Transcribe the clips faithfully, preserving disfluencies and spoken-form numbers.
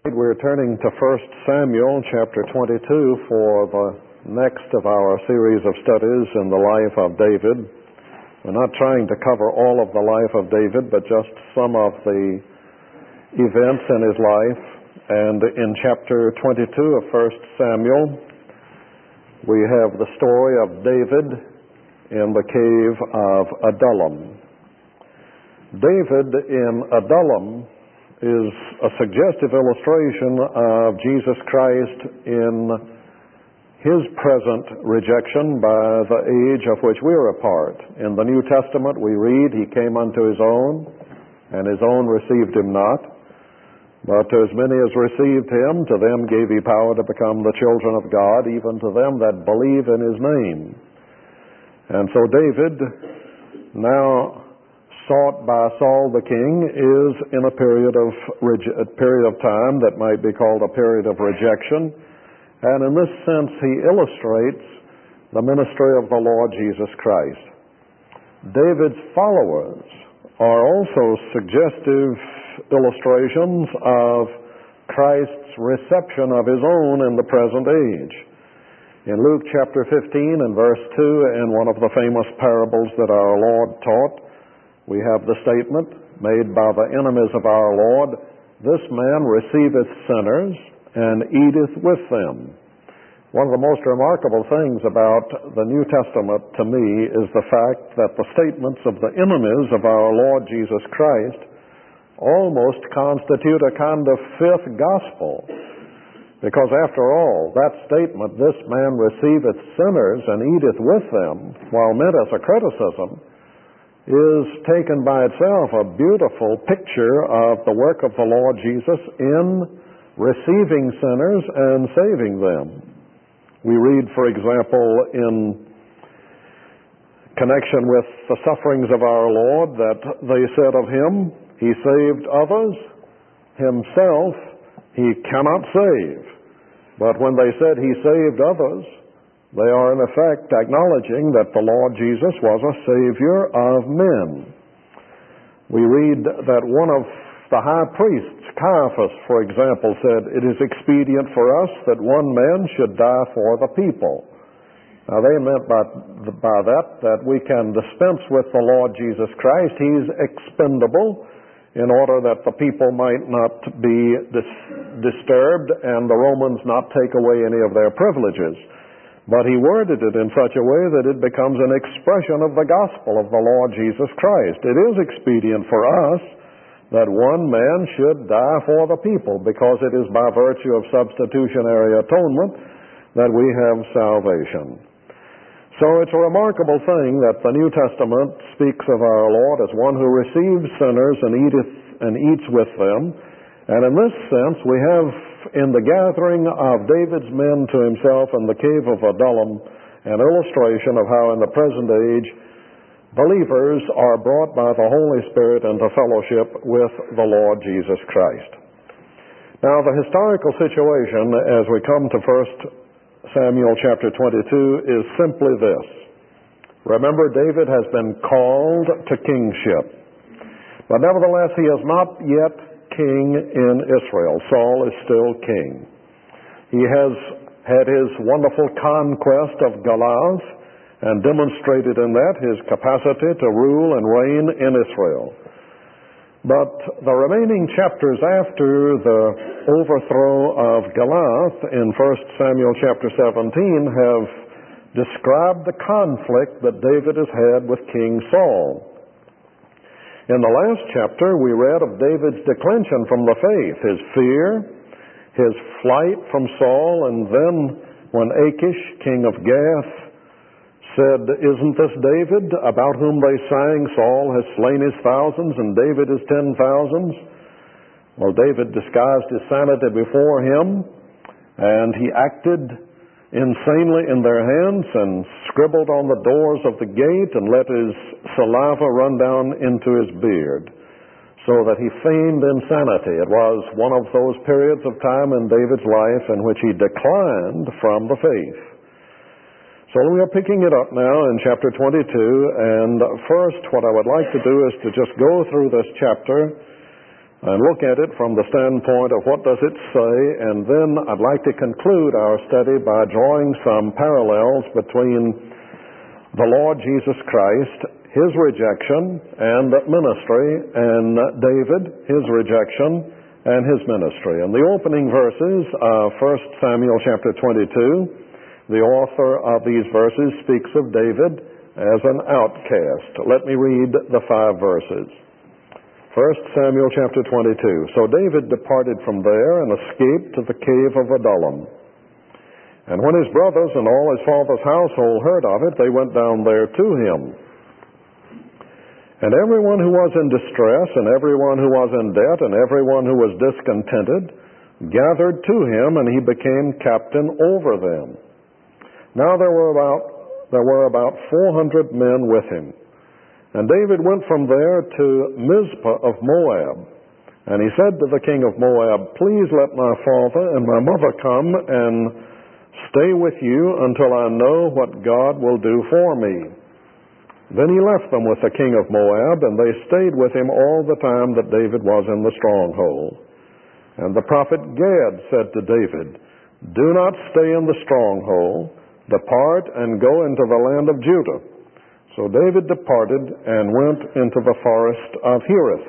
We're turning to First Samuel chapter twenty-two for the next of our series of studies in the life of David. We're not trying to cover all of the life of David, but just some of the events in his life. And in chapter twenty-two of First Samuel, we have the story of David in the cave of Adullam. David in Adullam is a suggestive illustration of Jesus Christ in his present rejection by the age of which we're a part. In the New Testament we read, he came unto his own, and his own received him not. But to as many as received him, to them gave he power to become the children of God, even to them that believe in his name. And so David, now sought by Saul the king, is in a period of a period of time that might be called a period of rejection. And in this sense, he illustrates the ministry of the Lord Jesus Christ. David's followers are also suggestive illustrations of Christ's reception of his own in the present age. In Luke chapter fifteen and verse two, in one of the famous parables that our Lord taught, we have the statement made by the enemies of our Lord, "This man receiveth sinners and eateth with them." One of the most remarkable things about the New Testament to me is the fact that the statements of the enemies of our Lord Jesus Christ almost constitute a kind of fifth gospel. Because after all, that statement, "This man receiveth sinners and eateth with them," while meant as a criticism, is taken by itself a beautiful picture of the work of the Lord Jesus in receiving sinners and saving them. We read, for example, in connection with the sufferings of our Lord, that they said of him, "He saved others, himself he cannot save." But when they said he saved others, they are in effect acknowledging that the Lord Jesus was a Savior of men. We read that one of the high priests, Caiaphas, for example, said, "It is expedient for us that one man should die for the people." Now they meant by, by that that we can dispense with the Lord Jesus Christ. He's expendable in order that the people might not be dis- disturbed and the Romans not take away any of their privileges. But he worded it in such a way that it becomes an expression of the gospel of the Lord Jesus Christ. It is expedient for us that one man should die for the people, because it is by virtue of substitutionary atonement that we have salvation. So it's a remarkable thing that the New Testament speaks of our Lord as one who receives sinners and eateth and eats with them. And in this sense, we have in the gathering of David's men to himself in the cave of Adullam an illustration of how in the present age believers are brought by the Holy Spirit into fellowship with the Lord Jesus Christ. Now, the historical situation as we come to First Samuel chapter twenty-two is simply this. Remember, David has been called to kingship, but nevertheless he is not yet king in Israel. Saul is still king. He has had his wonderful conquest of Goliath and demonstrated in that his capacity to rule and reign in Israel. But the remaining chapters after the overthrow of Goliath in First Samuel chapter seventeen have described the conflict that David has had with King Saul. In the last chapter, we read of David's declension from the faith, his fear, his flight from Saul, and then when Achish, king of Gath, said, "Isn't this David, about whom they sang, Saul has slain his thousands and David his ten thousands?" Well, David disguised his sanity before him, and he acted insanely in their hands and scribbled on the doors of the gate and let his saliva run down into his beard, so that he feigned insanity. It was one of those periods of time in David's life in which he declined from the faith. So we are picking it up now in chapter twenty-two, and first what I would like to do is to just go through this chapter and look at it from the standpoint of what does it say, and then I'd like to conclude our study by drawing some parallels between the Lord Jesus Christ, his rejection and ministry, and David, his rejection and his ministry. In the opening verses of First Samuel chapter twenty-two, the author of these verses speaks of David as an outcast. Let me read the five verses. First Samuel chapter twenty-two. So David departed from there and escaped to the cave of Adullam. And when his brothers and all his father's household heard of it, they went down there to him. And everyone who was in distress, and everyone who was in debt, and everyone who was discontented, gathered to him, and he became captain over them. Now there were about there were about four hundred men with him. And David went from there to Mizpah of Moab. And he said to the king of Moab, "Please let my father and my mother come and stay with you until I know what God will do for me." Then he left them with the king of Moab, and they stayed with him all the time that David was in the stronghold. And the prophet Gad said to David, "Do not stay in the stronghold. Depart and go into the land of Judah." So David departed and went into the forest of Hereth.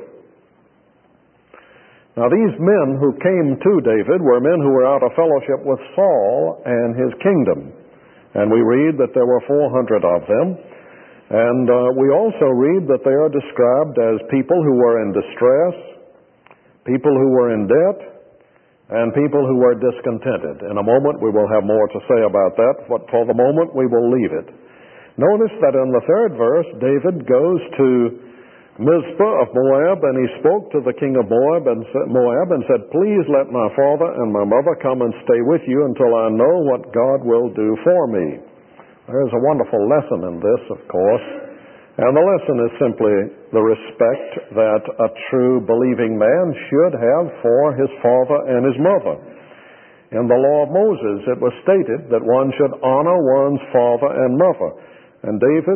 Now these men who came to David were men who were out of fellowship with Saul and his kingdom. And we read that there were four hundred of them. And uh, we also read that they are described as people who were in distress, people who were in debt, and people who were discontented. In a moment we will have more to say about that, but for the moment we will leave it. Notice that in the third verse, David goes to Mizpah of Moab, and he spoke to the king of Moab and, Moab and said, "Please let my father and my mother come and stay with you until I know what God will do for me." There's a wonderful lesson in this, of course. And the lesson is simply the respect that a true believing man should have for his father and his mother. In the law of Moses, it was stated that one should honor one's father and mother. And David,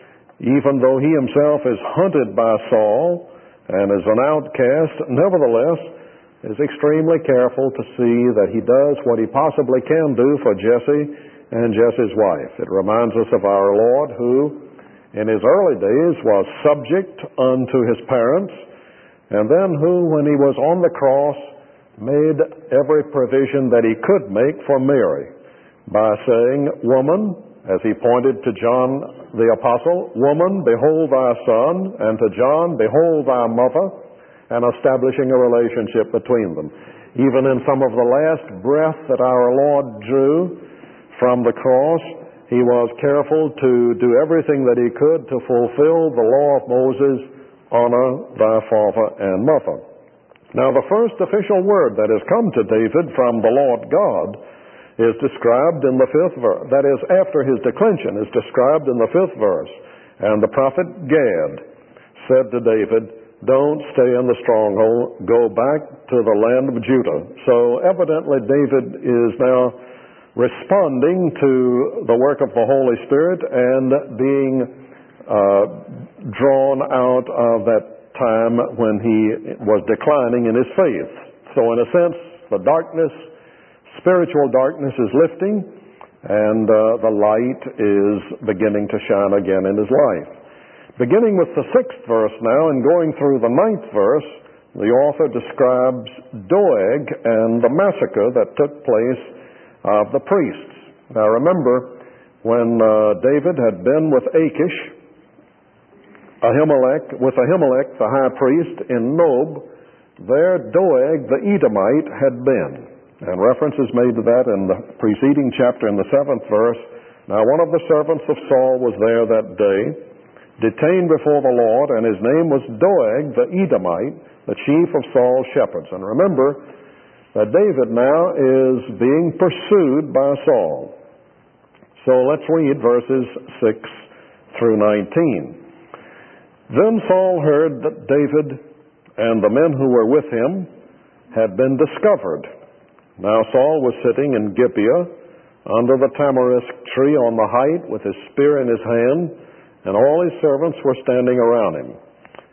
even though he himself is hunted by Saul and is an outcast, nevertheless is extremely careful to see that he does what he possibly can do for Jesse and Jesse's wife. It reminds us of our Lord, who in his early days was subject unto his parents, and then who, when he was on the cross, made every provision that he could make for Mary by saying, "Woman," as he pointed to John the Apostle, "Woman, behold thy son," and to John, "Behold thy mother," and establishing a relationship between them. Even in some of the last breath that our Lord drew from the cross, he was careful to do everything that he could to fulfill the law of Moses, "Honor thy father and mother." Now the first official word that has come to David from the Lord God is described in the fifth verse. That is, after his declension, is described in the fifth verse. And the prophet Gad said to David, "Don't stay in the stronghold, go back to the land of Judah." So evidently David is now responding to the work of the Holy Spirit and being uh, drawn out of that time when he was declining in his faith. So in a sense, the darkness, spiritual darkness is lifting, and uh, the light is beginning to shine again in his life. Beginning with the sixth verse now and going through the ninth verse, the author describes Doeg and the massacre that took place of the priests. Now remember, when uh, David had been with Achish, Ahimelech, with Ahimelech the high priest in Nob, there Doeg the Edomite had been. And reference is made to that in the preceding chapter in the seventh verse. Now one of the servants of Saul was there that day, detained before the Lord, and his name was Doeg the Edomite, the chief of Saul's shepherds. And remember that David now is being pursued by Saul. So let's read verses six through nineteen. Then Saul heard that David and the men who were with him had been discovered. Now Saul was sitting in Gibeah under the tamarisk tree on the height with his spear in his hand, and all his servants were standing around him.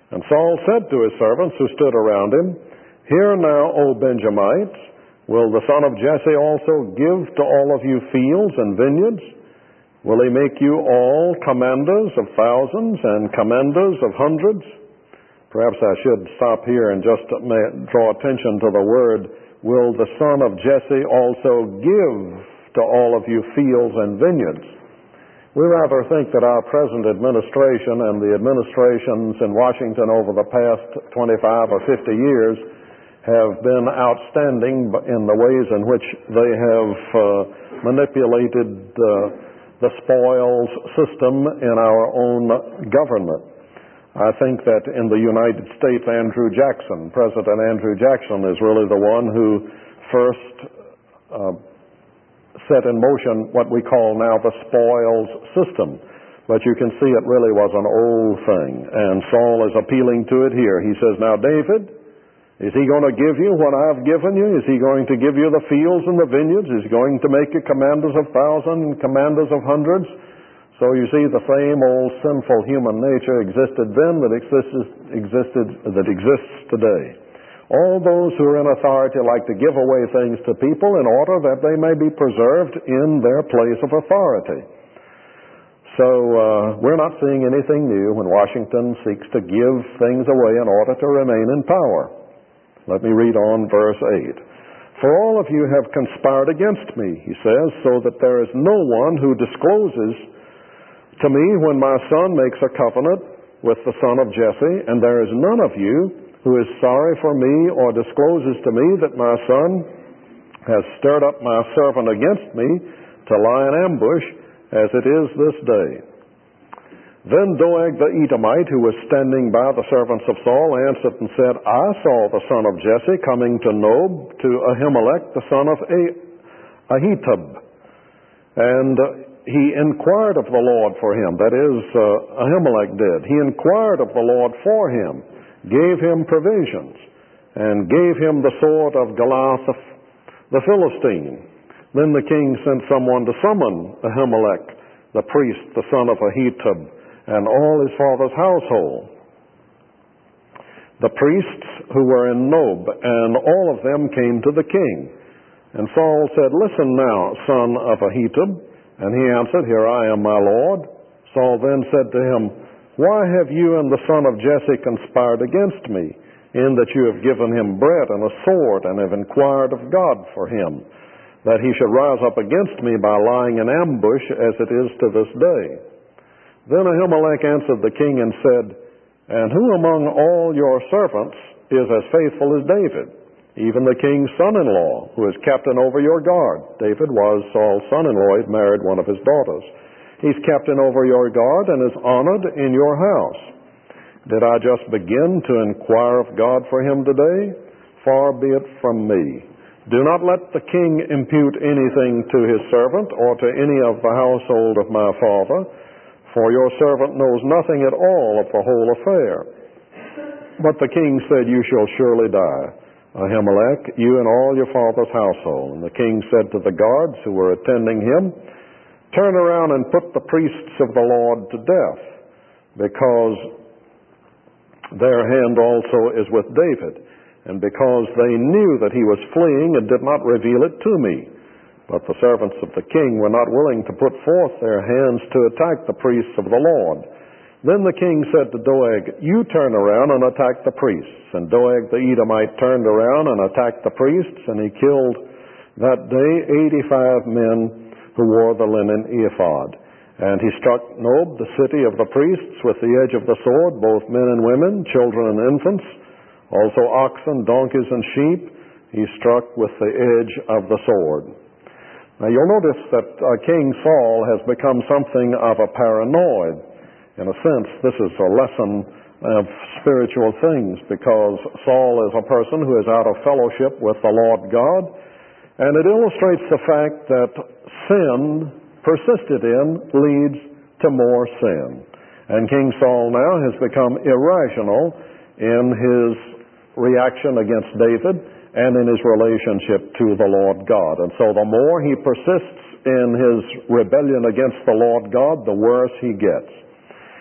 And Saul said to his servants who stood around him, Hear now, O Benjamites, will the son of Jesse also give to all of you fields and vineyards? Will he make you all commanders of thousands and commanders of hundreds? Perhaps I should stop here and just draw attention to the word, will the son of Jesse also give to all of you fields and vineyards? We rather think that our present administration and the administrations in Washington over the past twenty-five or fifty years have been outstanding in the ways in which they have uh, manipulated uh, the spoils system in our own government. I think that in the United States, Andrew Jackson, President Andrew Jackson, is really the one who first uh, set in motion what we call now the spoils system. But you can see it really was an old thing. And Saul is appealing to it here. He says, Now, David, is he going to give you what I've given you? Is he going to give you the fields and the vineyards? Is he going to make you commanders of thousands and commanders of hundreds? So you see, the same old sinful human nature existed then that existed, existed that exists today. All those who are in authority like to give away things to people in order that they may be preserved in their place of authority. So uh, we're not seeing anything new when Washington seeks to give things away in order to remain in power. Let me read on verse eight. For all of you have conspired against me, he says, so that there is no one who discloses to me when my son makes a covenant with the son of Jesse, and there is none of you who is sorry for me or discloses to me that my son has stirred up my servant against me to lie in ambush as it is this day. Then Doeg the Edomite, who was standing by the servants of Saul, answered and said, I saw the son of Jesse coming to Nob to Ahimelech, the son of Ahitub. And he inquired of the Lord for him. That is, uh, Ahimelech did. He inquired of the Lord for him, gave him provisions, and gave him the sword of Goliath the Philistine. Then the king sent someone to summon Ahimelech, the priest, the son of Ahitub, and all his father's household. The priests who were in Nob, and all of them came to the king. And Saul said, Listen now, son of Ahitub. And he answered, Here I am, my lord. Saul then said to him, Why have you and the son of Jesse conspired against me, in that you have given him bread and a sword, and have inquired of God for him, that he should rise up against me by lying in ambush, as it is to this day? Then Ahimelech answered the king and said, And who among all your servants is as faithful as David, even the king's son-in-law, who is captain over your guard? David was Saul's son-in-law. He married one of his daughters. He's captain over your guard and is honored in your house. Did I just begin to inquire of God for him today? Far be it from me. Do not let the king impute anything to his servant or to any of the household of my father, for your servant knows nothing at all of the whole affair. But the king said, You shall surely die, Ahimelech, you and all your father's household. And the king said to the guards who were attending him, Turn around and put the priests of the Lord to death, because their hand also is with David, and because they knew that he was fleeing and did not reveal it to me. But the servants of the king were not willing to put forth their hands to attack the priests of the Lord. Then the king said to Doeg, You turn around and attack the priests. And Doeg the Edomite turned around and attacked the priests, and he killed that day eighty-five men who wore the linen ephod. And he struck Nob, the city of the priests, with the edge of the sword, both men and women, children and infants, also oxen, donkeys, and sheep, he struck with the edge of the sword. Now you'll notice that uh, King Saul has become something of a paranoid. In a sense, this is a lesson of spiritual things, because Saul is a person who is out of fellowship with the Lord God, and it illustrates the fact that sin, persisted in, leads to more sin. And King Saul now has become irrational in his reaction against David and in his relationship to the Lord God. And so the more he persists in his rebellion against the Lord God, the worse he gets.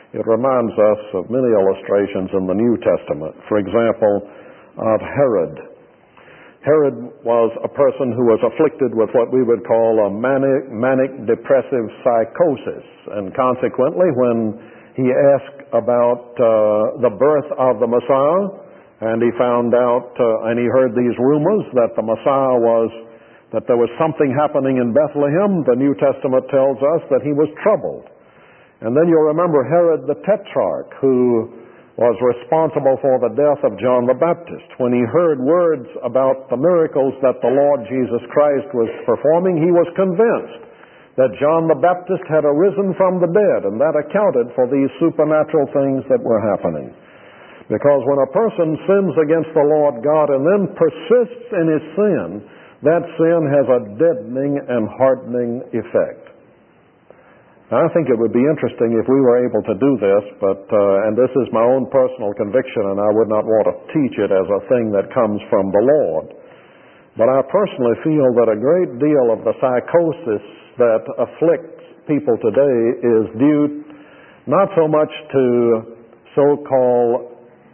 It reminds us of many illustrations in the New Testament. For example, of Herod. Herod was a person who was afflicted with what we would call a manic, manic depressive psychosis. And consequently, when he asked about uh, the birth of the Messiah, and he found out, uh, and he heard these rumors that the Messiah was, that there was something happening in Bethlehem, the New Testament tells us that he was troubled. And then you'll remember Herod the Tetrarch, who was responsible for the death of John the Baptist. When he heard words about the miracles that the Lord Jesus Christ was performing, he was convinced that John the Baptist had arisen from the dead, and that accounted for these supernatural things that were happening. Because when a person sins against the Lord God and then persists in his sin, that sin has a deadening and hardening effect. Now, I think it would be interesting if we were able to do this, but, uh, and this is my own personal conviction, and I would not want to teach it as a thing that comes from the Lord. But I personally feel that a great deal of the psychosis that afflicts people today is due not so much to so-called,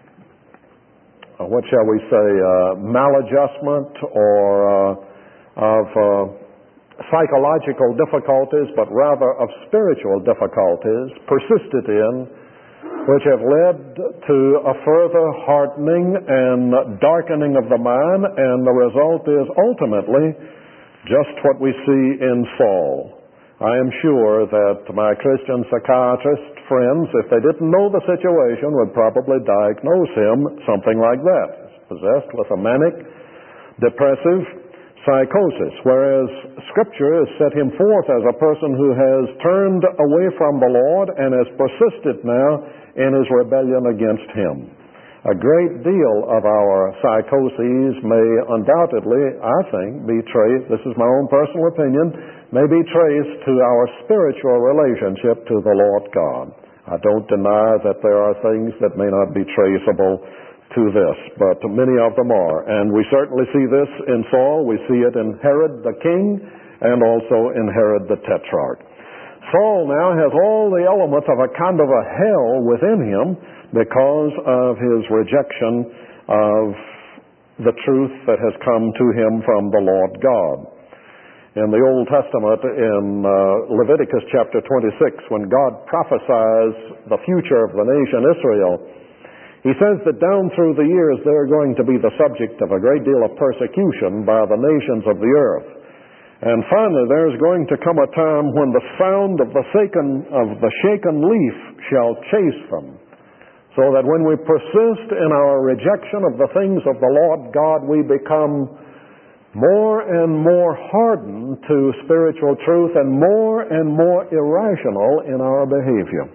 uh, what shall we say, uh, maladjustment or uh, of uh, psychological difficulties, but rather of spiritual difficulties persisted in, which have led to a further hardening and darkening of the mind, and the result is ultimately just what we see in Saul. I am sure that my Christian psychiatrist friends, if they didn't know the situation, would probably diagnose him something like that, possessed with a manic, depressive psychosis, whereas Scripture has set him forth as a person who has turned away from the Lord and has persisted now in his rebellion against Him. A great deal of our psychoses may undoubtedly, I think, be traced, this is my own personal opinion, may be traced to our spiritual relationship to the Lord God. I don't deny that there are things that may not be traceable to this, but many of them are. And we certainly see this in Saul. We see it in Herod the king and also in Herod the Tetrarch. Saul now has all the elements of a kind of a hell within him because of his rejection of the truth that has come to him from the Lord God. In the Old Testament, in uh, Leviticus chapter twenty-six, when God prophesies the future of the nation Israel, He says that down through the years they're going to be the subject of a great deal of persecution by the nations of the earth. And finally there's going to come a time when the sound of the shaken, of the shaken leaf shall chase them. So that when we persist in our rejection of the things of the Lord God, we become more and more hardened to spiritual truth and more and more irrational in our behavior.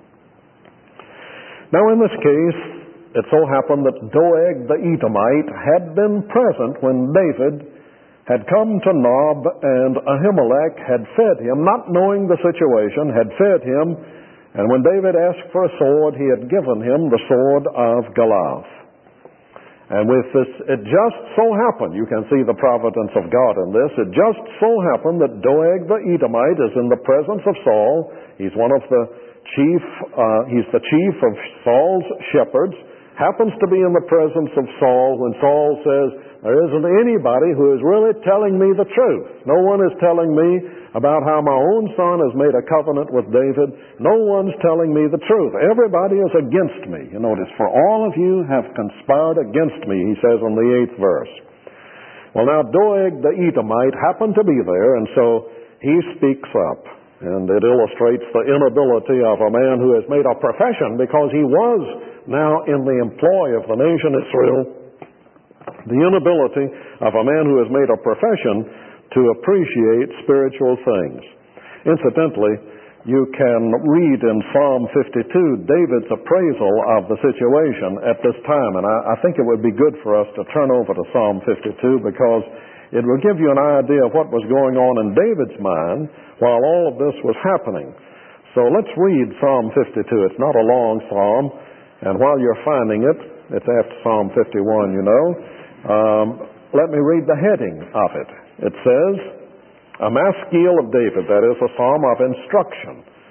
Now in this case, it so happened that Doeg the Edomite had been present when David had come to Nob, and Ahimelech had fed him, not knowing the situation, had fed him, and when David asked for a sword, he had given him the sword of Goliath. And with this, it just so happened, you can see the providence of God in this, it just so happened that Doeg the Edomite is in the presence of Saul. He's one of the chief, uh, he's the chief of Saul's shepherds, happens to be in the presence of Saul when Saul says, there isn't anybody who is really telling me the truth. No one is telling me about how my own son has made a covenant with David. No one's telling me the truth. Everybody is against me. You notice, for all of you have conspired against me, he says in the eighth verse. Well, now Doeg the Edomite happened to be there, and so he speaks up. And it illustrates the inability of a man who has made a profession, because he was now in the employ of the nation Israel, the inability of a man who has made a profession to appreciate spiritual things. Incidentally, you can read in Psalm fifty-two David's appraisal of the situation at this time, and I, I think it would be good for us to turn over to Psalm fifty-two, because it will give you an idea of what was going on in David's mind while all of this was happening. So let's read Psalm fifty-two. It's not a long psalm, and while you're finding it, it's after Psalm fifty-one, you know. Um, let me read the heading of it. It says, a maskil of David, that is a psalm of instruction.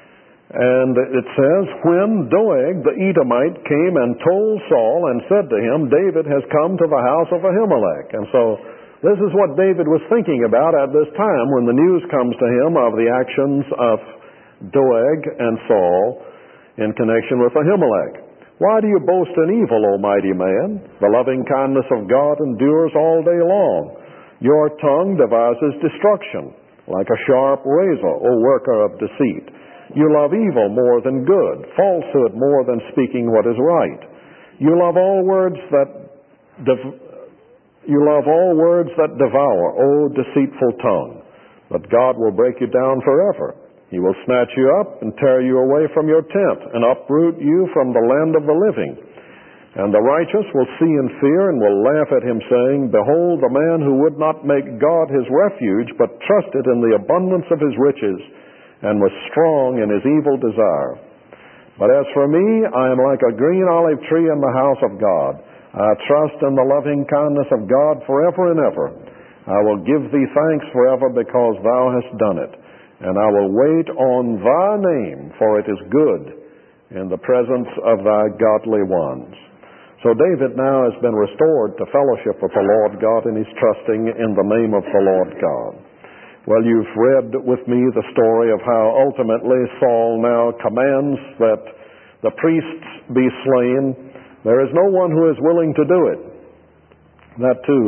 And it says, when Doeg the Edomite came and told Saul and said to him, David has come to the house of Ahimelech. And so this is what David was thinking about at this time when the news comes to him of the actions of Doeg and Saul in connection with Ahimelech. Why do you boast in evil, O mighty man? The loving kindness of God endures all day long. Your tongue devises destruction, like a sharp razor, O worker of deceit. You love evil more than good, falsehood more than speaking what is right. You love all words that dev- you love all words that devour, O deceitful tongue. But God will break you down forever. He will snatch you up and tear you away from your tent and uproot you from the land of the living. And the righteous will see and fear and will laugh at him, saying, Behold, the man who would not make God his refuge, but trusted in the abundance of his riches, and was strong in his evil desire. But as for me, I am like a green olive tree in the house of God. I trust in the loving kindness of God forever and ever. I will give thee thanks forever because thou hast done it. And I will wait on thy name, for it is good in the presence of thy godly ones. So David now has been restored to fellowship with the Lord God, and he's trusting in the name of the Lord God. Well, you've read with me the story of how ultimately Saul now commands that the priests be slain. There is no one who is willing to do it. That too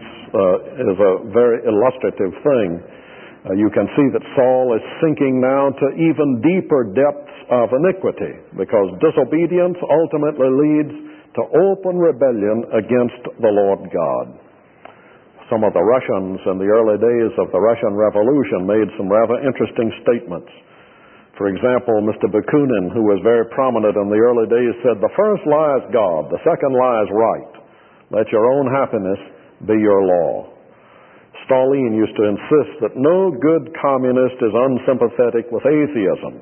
is a very illustrative thing. Uh, you can see that Saul is sinking now to even deeper depths of iniquity, because disobedience ultimately leads to open rebellion against the Lord God. Some of the Russians in the early days of the Russian Revolution made some rather interesting statements. For example, Mister Bakunin, who was very prominent in the early days, said, the first lie is God, the second lie is right. Let your own happiness be your law. Stalin used to insist that no good communist is unsympathetic with atheism.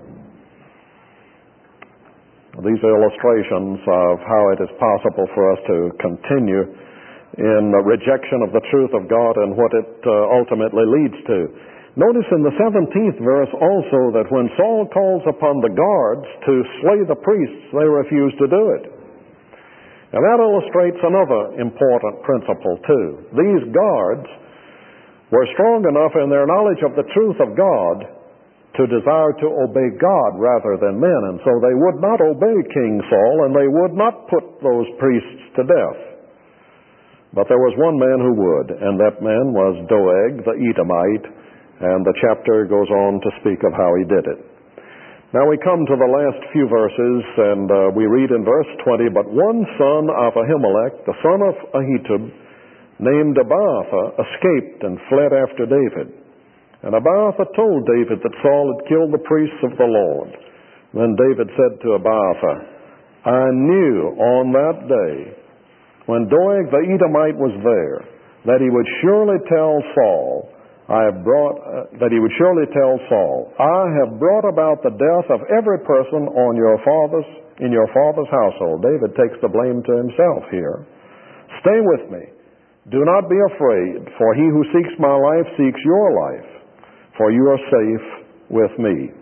These are illustrations of how it is possible for us to continue in the rejection of the truth of God and what it uh, ultimately leads to. Notice in the seventeenth verse also that when Saul calls upon the guards to slay the priests, they refuse to do it. And that illustrates another important principle too. These guards were strong enough in their knowledge of the truth of God to desire to obey God rather than men, and so they would not obey King Saul, and they would not put those priests to death. But there was one man who would, and that man was Doeg the Edomite, and the chapter goes on to speak of how he did it. Now we come to the last few verses, and uh, we read in verse twenty, But one son of Ahimelech, the son of Ahitub, named Abiathar, escaped and fled after David. And Abiathar told David that Saul had killed the priests of the Lord. Then David said to Abiathar, I knew on that day, when Doeg the Edomite was there, that he would surely tell Saul, I have brought, uh, that he would surely tell Saul, I have brought about the death of every person on your father's, in your father's household. David takes the blame to himself here. Stay with me. Do not be afraid, for he who seeks my life seeks your life, for you are safe with me.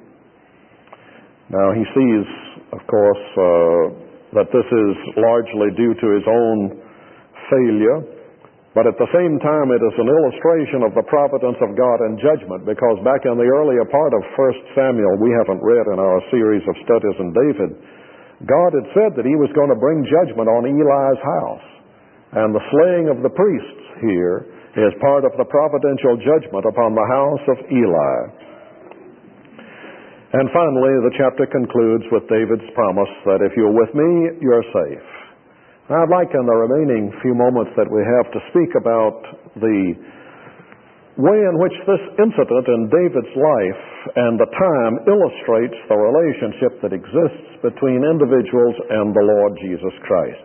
Now he sees, of course, uh, that this is largely due to his own failure, but at the same time it is an illustration of the providence of God and judgment, because back in the earlier part of First Samuel, we haven't read in our series of studies in David, God had said that he was going to bring judgment on Eli's house, and the slaying of the priests here is part of the providential judgment upon the house of Eli. And finally, the chapter concludes with David's promise that if you're with me, you're safe. Now, I'd like in the remaining few moments that we have to speak about the way in which this incident in David's life and the time illustrates the relationship that exists between individuals and the Lord Jesus Christ.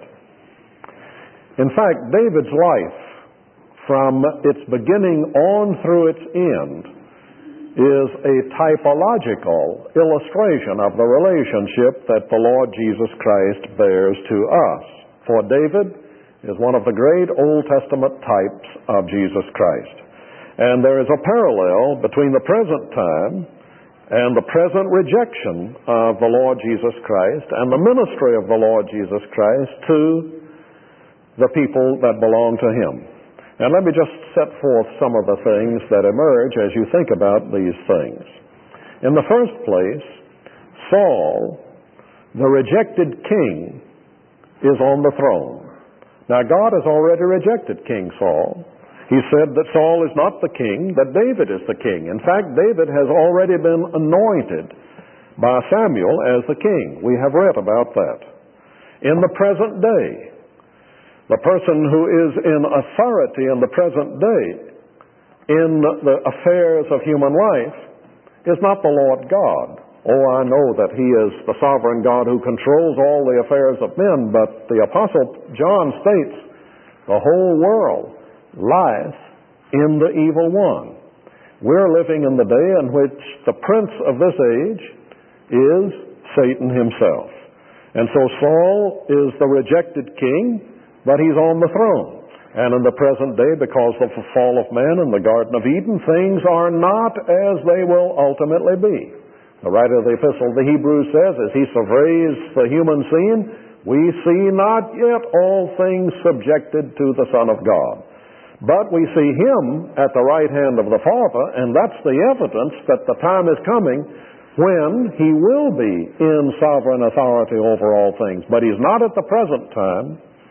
In fact, David's life, from its beginning on through its end, is a typological illustration of the relationship that the Lord Jesus Christ bears to us. For David is one of the great Old Testament types of Jesus Christ. And there is a parallel between the present time and the present rejection of the Lord Jesus Christ and the ministry of the Lord Jesus Christ to the people that belong to Him. And let me just set forth some of the things that emerge as you think about these things. In the first place, Saul, the rejected king, is on the throne. Now, God has already rejected King Saul. He said that Saul is not the king, that David is the king. In fact, David has already been anointed by Samuel as the king. We have read about that. In the present day, the person who is in authority in the present day in the affairs of human life is not the Lord God. Oh, I know that He is the sovereign God who controls all the affairs of men, but the Apostle John states the whole world lies in the evil one. We're living in the day in which the prince of this age is Satan himself. And so Saul is the rejected king, but he's on the throne. And in the present day, because of the fall of man in the Garden of Eden, things are not as they will ultimately be. The writer of the Epistle to the Hebrews says, as he surveys the human scene, we see not yet all things subjected to the Son of God. But we see Him at the right hand of the Father, and that's the evidence that the time is coming when He will be in sovereign authority over all things. But He's not at the present time.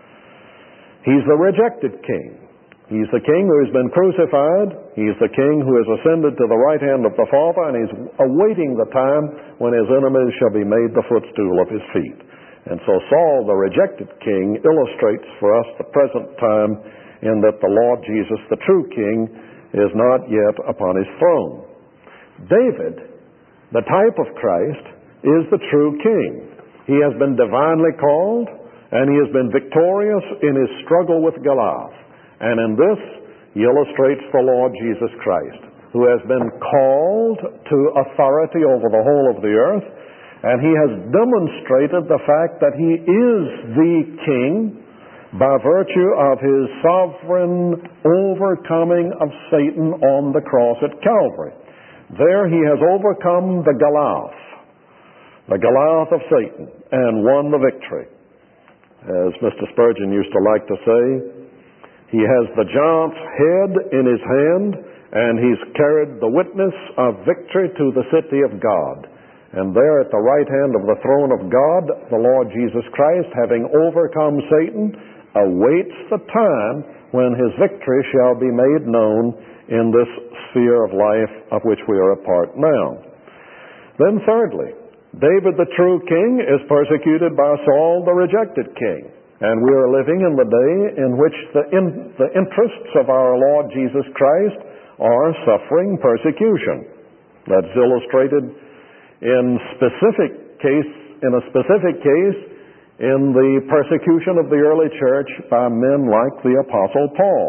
He's the rejected king. He's the king who has been crucified. He's the king who has ascended to the right hand of the Father, and He's awaiting the time when His enemies shall be made the footstool of His feet. And so Saul, the rejected king, illustrates for us the present time in that the Lord Jesus, the true king, is not yet upon His throne. David, the type of Christ, is the true king. He has been divinely called, and he has been victorious in his struggle with Goliath. And in this, he illustrates the Lord Jesus Christ, who has been called to authority over the whole of the earth, and he has demonstrated the fact that he is the king by virtue of his sovereign overcoming of Satan on the cross at Calvary. There he has overcome the Goliath, the Goliath of Satan, and won the victory. As Mister Spurgeon used to like to say, he has the giant's head in his hand, and he's carried the witness of victory to the city of God. And there at the right hand of the throne of God, the Lord Jesus Christ, having overcome Satan, awaits the time when His victory shall be made known in this sphere of life of which we are a part now. Then thirdly, David the true king is persecuted by Saul the rejected king. And we are living in the day in which the, in, the interests of our Lord Jesus Christ are suffering persecution. That's illustrated in specific case, in a specific case in the persecution of the early church by men like the Apostle Paul.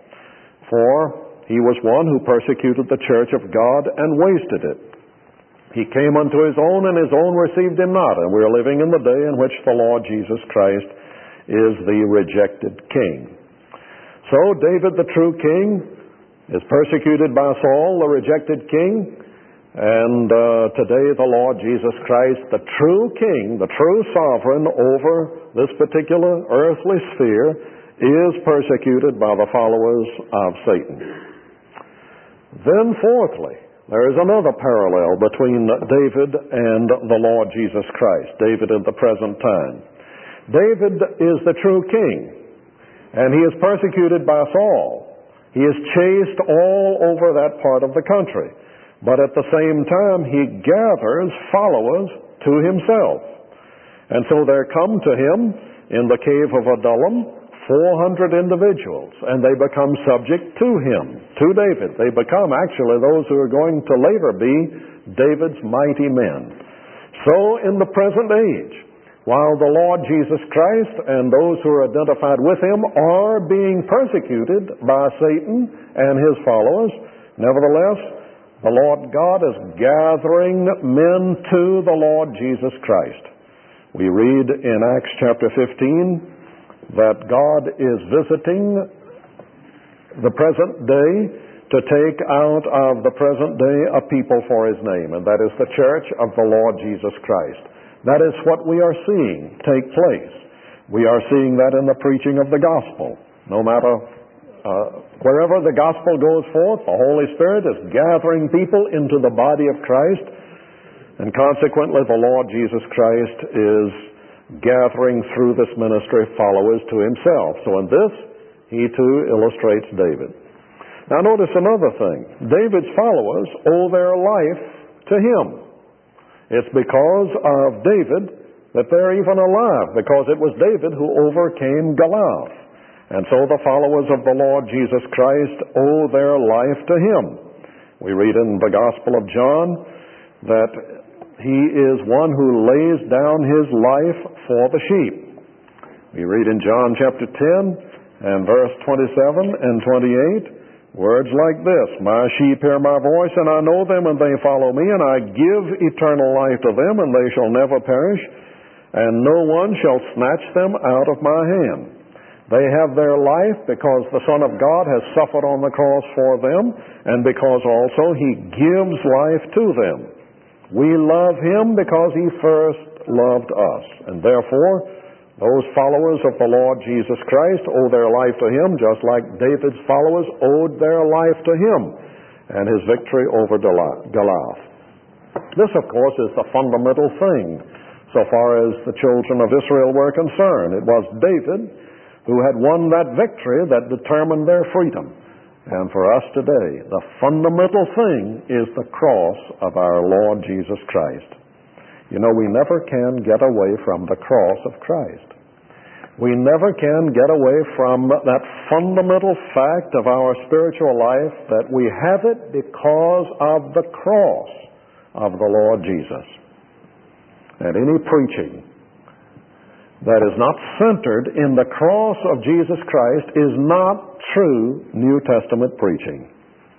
For he was one who persecuted the church of God and wasted it. He came unto His own, and His own received Him not. And we are living in the day in which the Lord Jesus Christ is the rejected king. So David, the true king, is persecuted by Saul, the rejected king. And uh, today the Lord Jesus Christ, the true king, the true sovereign over this particular earthly sphere, is persecuted by the followers of Satan. Then fourthly, there is another parallel between David and the Lord Jesus Christ, David in the present time. David is the true king, and he is persecuted by Saul. He is chased all over that part of the country. But at the same time, he gathers followers to himself. And so there come to him in the cave of Adullam four hundred individuals, and they become subject to him, to David. They become actually those who are going to later be David's mighty men. So in the present age, while the Lord Jesus Christ and those who are identified with Him are being persecuted by Satan and his followers, nevertheless, the Lord God is gathering men to the Lord Jesus Christ. We read in Acts chapter fifteen that God is visiting the present day to take out of the present day a people for His name, and that is the church of the Lord Jesus Christ. That is what we are seeing take place. We are seeing that in the preaching of the gospel. No matter uh, wherever the gospel goes forth, the Holy Spirit is gathering people into the body of Christ, and consequently the Lord Jesus Christ is gathering through this ministry followers to Himself. So in this, He too illustrates David. Now notice another thing. David's followers owe their life to him. It's because of David that they're even alive, because it was David who overcame Goliath. And so the followers of the Lord Jesus Christ owe their life to Him. We read in the Gospel of John that He is one who lays down His life for the sheep. We read in John chapter ten and verse twenty-seven and twenty-eight, words like this: "My sheep hear my voice, and I know them, and they follow me, and I give eternal life to them, and they shall never perish, and no one shall snatch them out of my hand." They have their life because the Son of God has suffered on the cross for them, and because also He gives life to them. We love Him because He first loved us, and therefore those followers of the Lord Jesus Christ owe their life to Him, just like David's followers owed their life to Him and His victory over Goliath. This, of course, is the fundamental thing so far as the children of Israel were concerned. It was David who had won that victory that determined their freedom. And for us today, the fundamental thing is the cross of our Lord Jesus Christ. You know, we never can get away from the cross of Christ. We never can get away from that fundamental fact of our spiritual life, that we have it because of the cross of the Lord Jesus. And any preaching that is not centered in the cross of Jesus Christ is not true New Testament preaching.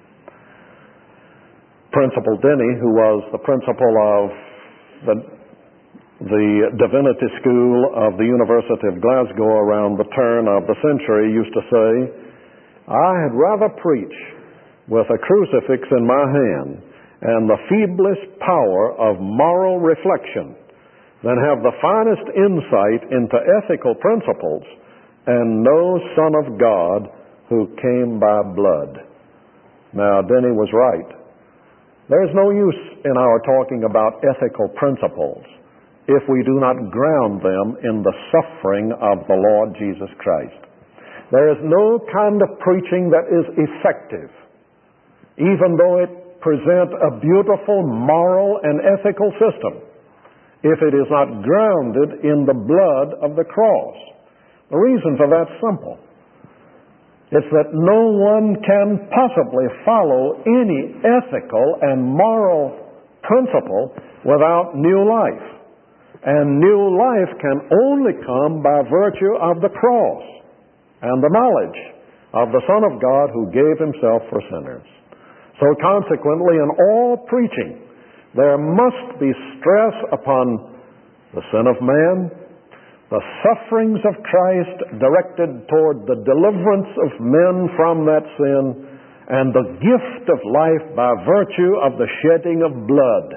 Principal Denny, who was the principal of the, the Divinity School of the University of Glasgow around the turn of the century, used to say, "I had rather preach with a crucifix in my hand and the feeblest power of moral reflection than have the finest insight into ethical principles and no Son of God who came by blood." Now, Denny was right. There's no use in our talking about ethical principles if we do not ground them in the suffering of the Lord Jesus Christ. There is no kind of preaching that is effective, even though it presents a beautiful moral and ethical system, if it is not grounded in the blood of the cross. The reason for that's simple. It's that no one can possibly follow any ethical and moral principle without new life. And new life can only come by virtue of the cross and the knowledge of the Son of God who gave Himself for sinners. So consequently, in all preaching, there must be stress upon the sin of man, the sufferings of Christ directed toward the deliverance of men from that sin, and the gift of life by virtue of the shedding of blood.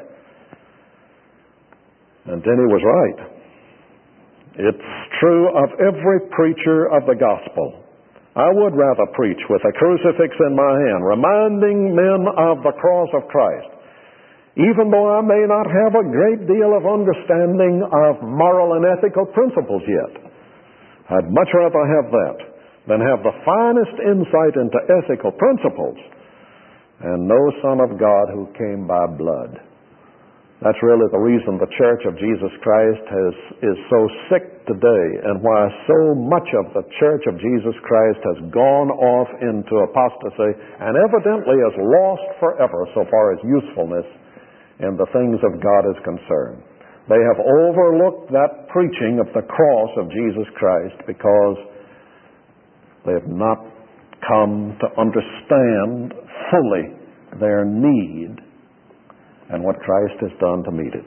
And Denny was right. It's true of every preacher of the gospel. I would rather preach with a crucifix in my hand, reminding men of the cross of Christ, even though I may not have a great deal of understanding of moral and ethical principles yet. I'd much rather have that than have the finest insight into ethical principles and no Son of God who came by blood. That's really the reason the Church of Jesus Christ has, is so sick today, and why so much of the Church of Jesus Christ has gone off into apostasy and evidently is lost forever so far as usefulness in the things of God is concerned. They have overlooked that preaching of the cross of Jesus Christ because they have not come to understand fully their need and what Christ has done to meet it.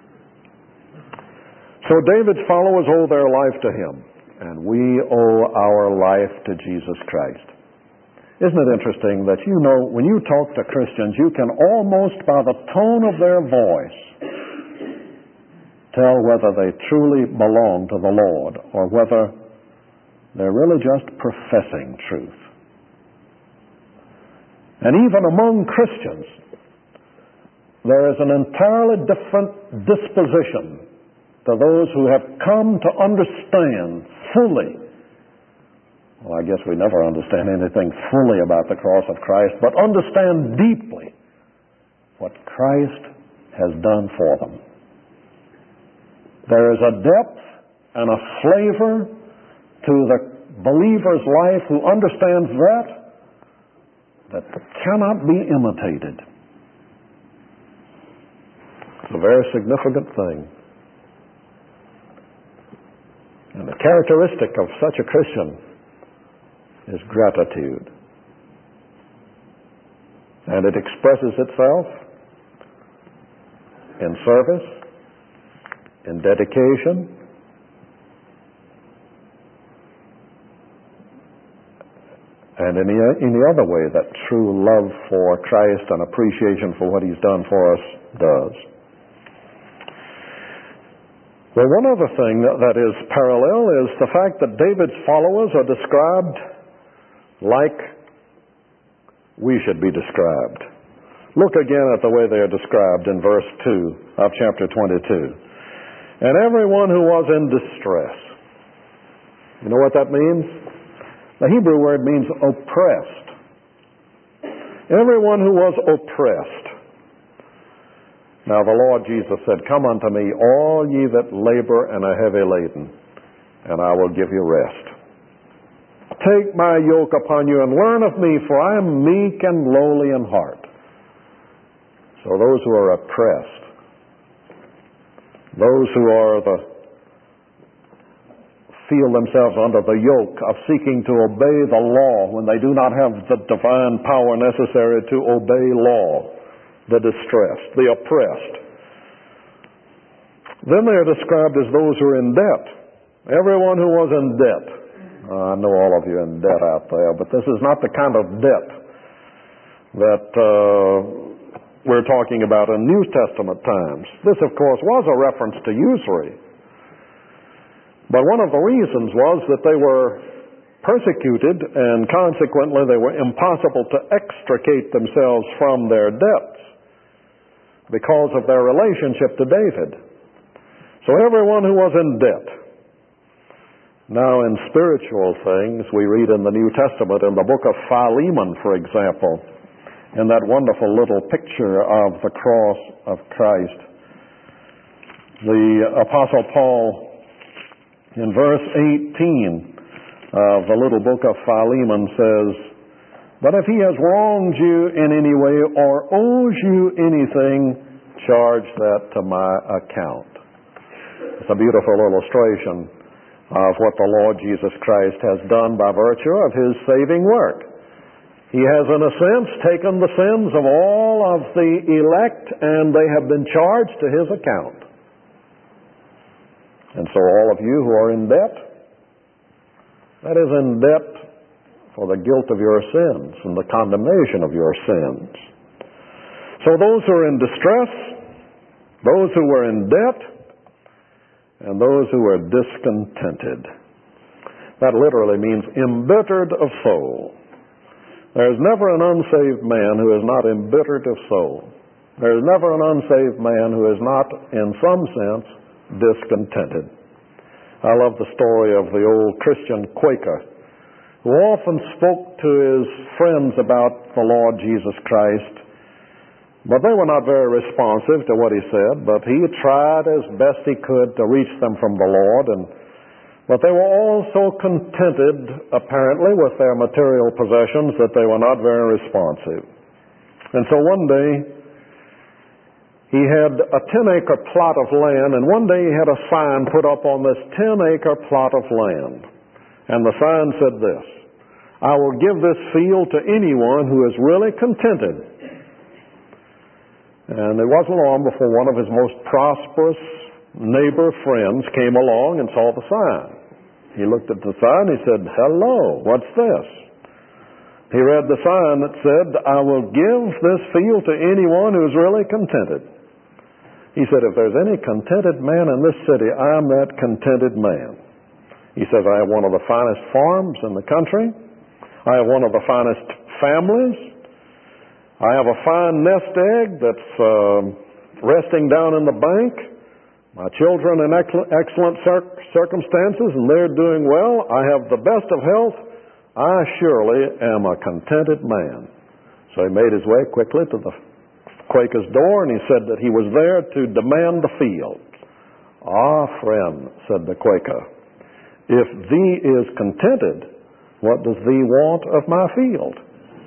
So David's followers owe their life to him, and we owe our life to Jesus Christ. Isn't it interesting that you know when you talk to Christians, you can almost by the tone of their voice tell whether they truly belong to the Lord or whether they're really just professing truth. And even among Christians, there is an entirely different disposition to those who have come to understand fully. Well, I guess we never understand anything fully about the cross of Christ, but understand deeply what Christ has done for them. There is a depth and a flavor to the believer's life who understands that that cannot be imitated. It's a very significant thing. And the characteristic of such a Christian is gratitude. And it expresses itself in service, in dedication, and in any other way that true love for Christ and appreciation for what He's done for us does. Well, one other thing that is parallel is the fact that David's followers are described like we should be described. Look again at the way they are described in verse two of chapter twenty-two. And everyone who was in distress. You know what that means? The Hebrew word means oppressed. Everyone who was oppressed. Now the Lord Jesus said, "Come unto me, all ye that labor and are heavy laden, and I will give you rest. Take my yoke upon you and learn of me, for I am meek and lowly in heart." So those who are oppressed, those who are the feel themselves under the yoke of seeking to obey the law when they do not have the divine power necessary to obey law, the distressed, the oppressed. Then they are described as those who are in debt. Everyone who was in debt. Uh, I know all of you are in debt out there, but this is not the kind of debt that uh, we're talking about in New Testament times. This, of course, was a reference to usury. But one of the reasons was that they were persecuted, and consequently they were impossible to extricate themselves from their debts because of their relationship to David. So everyone who was in debt. Now in spiritual things, we read in the New Testament, in the book of Philemon, for example, in that wonderful little picture of the cross of Christ, the Apostle Paul, in verse eighteen of the little book of Philemon says, "But if he has wronged you in any way or owes you anything, charge that to my account." It's a beautiful illustration of what the Lord Jesus Christ has done by virtue of His saving work. He has, in a sense, taken the sins of all of the elect, and they have been charged to His account. And so all of you who are in debt, that is in debt for the guilt of your sins and the condemnation of your sins. So those who are in distress, those who were in debt, and those who are discontented. That literally means embittered of soul. There is never an unsaved man who is not embittered of soul. There is never an unsaved man who is not, in some sense, discontented. I love the story of the old Christian Quaker who often spoke to his friends about the Lord Jesus Christ, but they were not very responsive to what he said, but he tried as best he could to reach them from the Lord, and but they were all so contented, apparently, with their material possessions that they were not very responsive. And so one day, he had a ten-acre plot of land, and one day he had a sign put up on this ten-acre plot of land. And the sign said this, "I will give this field to anyone who is really contented." And it wasn't long before one of his most prosperous neighbor friends came along and saw the sign. He looked at the sign, he said, "Hello, what's this?" He read the sign that said, I will give this field to anyone who's really contented. He said, if there's any contented man in this city, I'm that contented man. He says, I have one of the finest farms in the country. I have one of the finest families. I have a fine nest egg that's uh, resting down in the bank. My children in excellent circumstances, and they're doing well. I have the best of health. I surely am a contented man. So he made his way quickly to the Quaker's door, and he said that he was there to demand the field. Ah, friend, said the Quaker, if thee is contented, what does thee want of my field?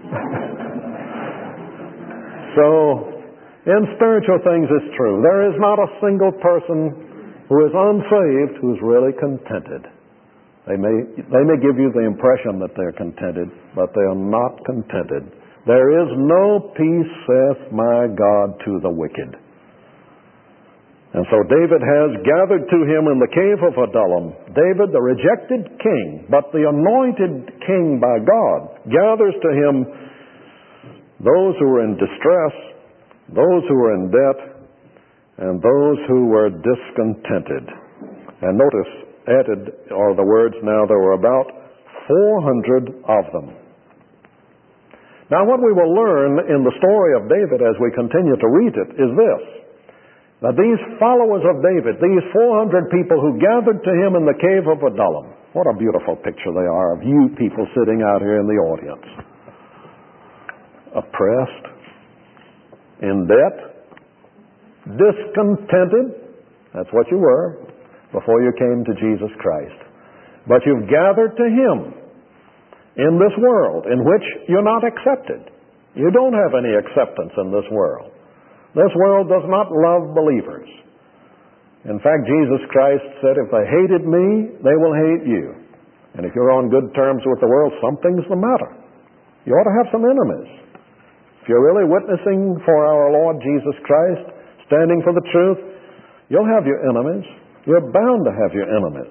So, in spiritual things it's true. There is not a single person who is unsaved who's really contented. They may, they may give you the impression that they're contented, but they are not contented. There is no peace, saith my God, to the wicked. And so David has gathered to him in the cave of Adullam, David, the rejected king, but the anointed king by God, gathers to him those who were in distress, those who were in debt, and those who were discontented. And notice, added are the words now, there were about four hundred of them. Now what we will learn in the story of David as we continue to read it is this, that these followers of David, these four hundred people who gathered to him in the cave of Adullam, what a beautiful picture they are of you people sitting out here in the audience. Oppressed, in debt, discontented, that's what you were before you came to Jesus Christ. But you've gathered to him in this world in which you're not accepted. You don't have any acceptance in this world. This world does not love believers. In fact, Jesus Christ said, if they hated me, they will hate you. And if you're on good terms with the world, something's the matter. You ought to have some enemies. If you're really witnessing for our Lord Jesus Christ, standing for the truth, you'll have your enemies. You're bound to have your enemies.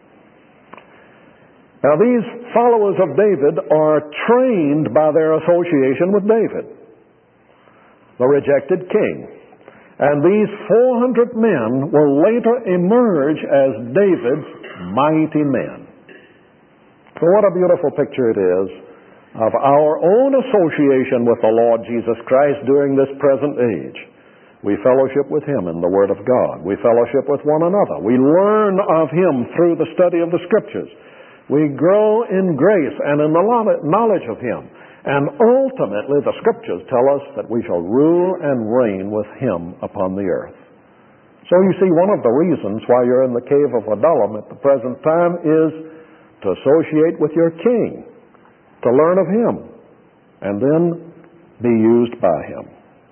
Now, these followers of David are trained by their association with David, the rejected king. And these four hundred men will later emerge as David's mighty men. So what a beautiful picture it is of our own association with the Lord Jesus Christ during this present age. We fellowship with him in the Word of God. We fellowship with one another. We learn of him through the study of the Scriptures. We grow in grace and in the knowledge of him. And ultimately, the Scriptures tell us that we shall rule and reign with him upon the earth. So you see, one of the reasons why you're in the cave of Adullam at the present time is to associate with your king, to learn of him, and then be used by him.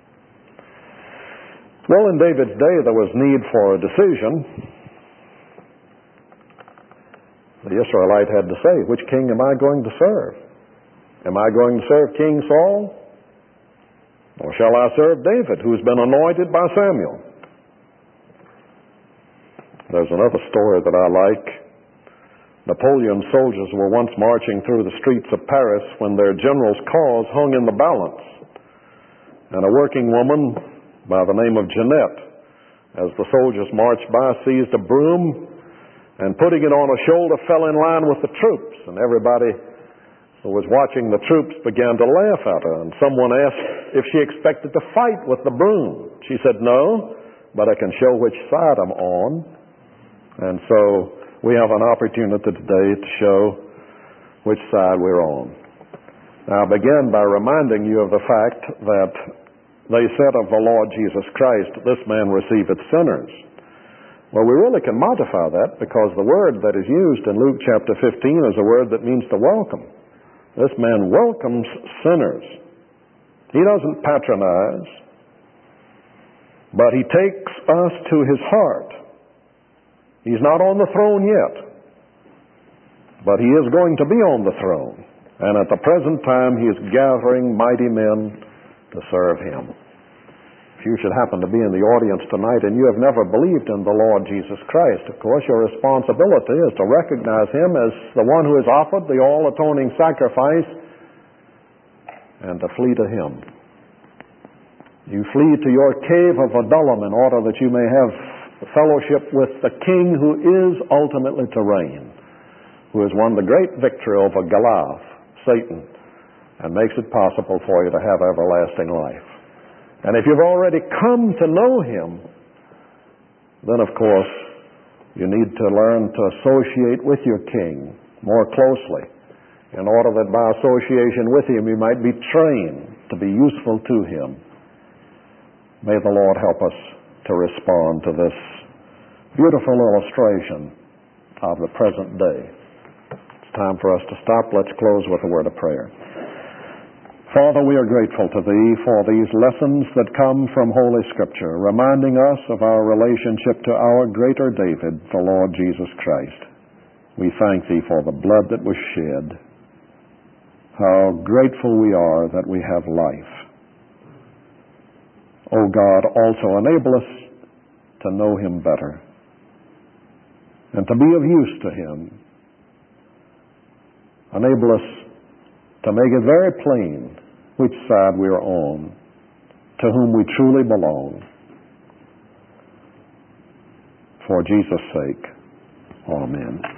Well, in David's day, there was need for a decision. The Israelite had to say, which king am I going to serve? Am I going to serve King Saul? Or shall I serve David, who's been anointed by Samuel? There's another story that I like. Napoleon's soldiers were once marching through the streets of Paris when their general's cause hung in the balance. And a working woman by the name of Jeanette, as the soldiers marched by, seized a broom and putting it on her shoulder fell in line with the troops. And everybody who was watching the troops began to laugh at her. And someone asked if she expected to fight with the broom. She said, no, but I can show which side I'm on. And so we have an opportunity today to show which side we're on. Now I begin by reminding you of the fact that they said of the Lord Jesus Christ, this man receiveth sinners. Well, we really can modify that because the word that is used in Luke chapter fifteen is a word that means to welcome. This man welcomes sinners. He doesn't patronize, but he takes us to his heart. He's not on the throne yet, but he is going to be on the throne. And at the present time, he is gathering mighty men to serve him. If you should happen to be in the audience tonight and you have never believed in the Lord Jesus Christ, of course your responsibility is to recognize him as the one who has offered the all-atoning sacrifice and to flee to Him. You flee to your cave of Adullam in order that you may have fellowship with the King who is ultimately to reign, who has won the great victory over Goliath, Satan, and makes it possible for you to have everlasting life. And if you've already come to know Him, then of course you need to learn to associate with your King more closely, in order that by association with Him you might be trained to be useful to Him. May the Lord help us to respond to this beautiful illustration of the present day. It's time for us to stop. Let's close with a word of prayer. Father, we are grateful to Thee for these lessons that come from Holy Scripture, reminding us of our relationship to our greater David, the Lord Jesus Christ. We thank Thee for the blood that was shed. How grateful we are that we have life. O God, also enable us to know Him better and to be of use to Him. Enable us to make it very plain which side we are on, to whom we truly belong. For Jesus' sake, amen.